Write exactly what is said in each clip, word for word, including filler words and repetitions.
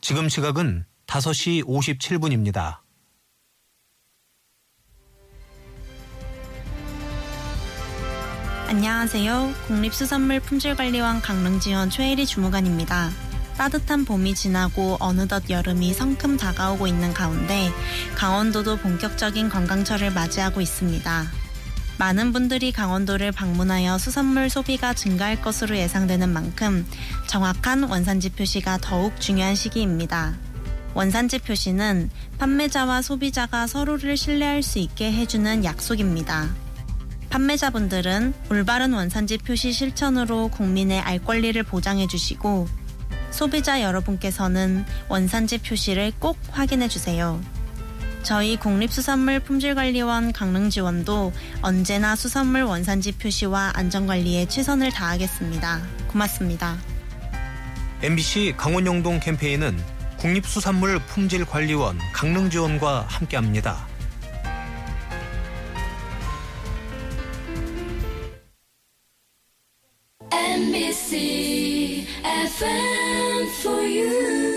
지금 시각은 다섯 시 오십칠 분입니다. 안녕하세요. 국립수산물 품질관리원 강릉지원 최혜리 주무관입니다. 따뜻한 봄이 지나고 어느덧 여름이 성큼 다가오고 있는 가운데 강원도도 본격적인 관광철을 맞이하고 있습니다. 많은 분들이 강원도를 방문하여 수산물 소비가 증가할 것으로 예상되는 만큼 정확한 원산지 표시가 더욱 중요한 시기입니다. 원산지 표시는 판매자와 소비자가 서로를 신뢰할 수 있게 해주는 약속입니다. 판매자분들은 올바른 원산지 표시 실천으로 국민의 알 권리를 보장해 주시고 소비자 여러분께서는 원산지 표시를 꼭 확인해 주세요. 저희 국립수산물 품질관리원 강릉지원도 언제나 수산물 원산지 표시와 안전관리에 최선을 다하겠습니다. 고맙습니다. 엠비씨 강원영동 캠페인은 국립수산물 품질관리원 강릉지원과 함께합니다. 엠비씨 에프엠 for you.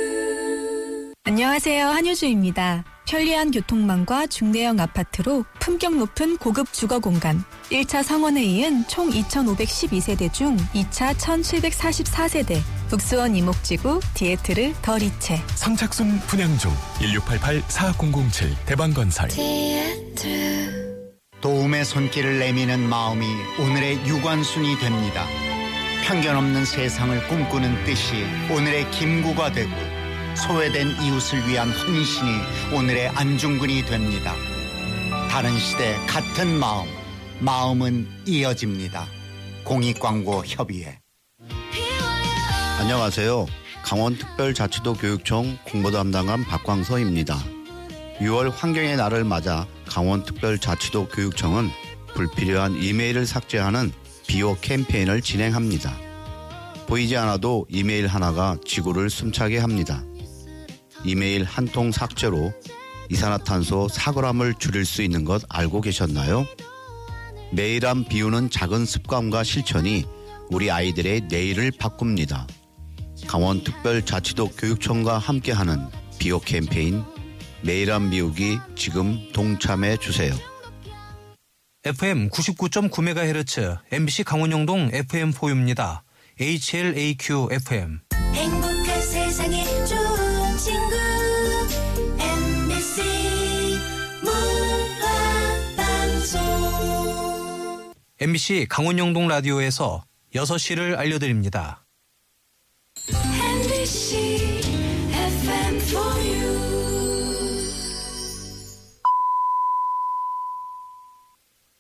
안녕하세요. 한효주입니다. 편리한 교통망과 중대형 아파트로 품격 높은 고급 주거공간. 일 차 성원에 이은 총 이천오백십이 세대 중 이 차 천칠백사십사 세대. 북수원 이목지구 디에트르 더 리체. 선착순 분양 중. 일육팔팔 사공공칠 대방건설. 디에트르. 도움의 손길을 내미는 마음이 오늘의 유관순이 됩니다. 편견 없는 세상을 꿈꾸는 뜻이 오늘의 김구가 되고 소외된 이웃을 위한 헌신이 오늘의 안중근이 됩니다. 다른 시대 같은 마음, 마음은 이어집니다. 공익광고협의회. 안녕하세요. 강원특별자치도 교육청 공보 담당관 박광서입니다. 유월 환경의 날을 맞아 강원특별자치도 교육청은 불필요한 이메일을 삭제하는 비오 캠페인을 진행합니다. 보이지 않아도 이메일 하나가 지구를 숨차게 합니다. 이메일 한 통 삭제로 이산화탄소 사 그램을 줄일 수 있는 것 알고 계셨나요? 메일함 비우는 작은 습관과 실천이 우리 아이들의 내일을 바꿉니다. 강원특별자치도 교육청과 함께하는 비오 캠페인 메일함 비우기 지금 동참해 주세요. 에프엠 구십구 점 구 메가헤르츠 엠비씨 강원영동 에프엠 포유입니다. 에이치엘에이큐 에프엠. 행복한 세상에 좋은 친구 엠비씨 문화방송. 엠비씨 강원영동 라디오에서 여섯 시를 알려드립니다.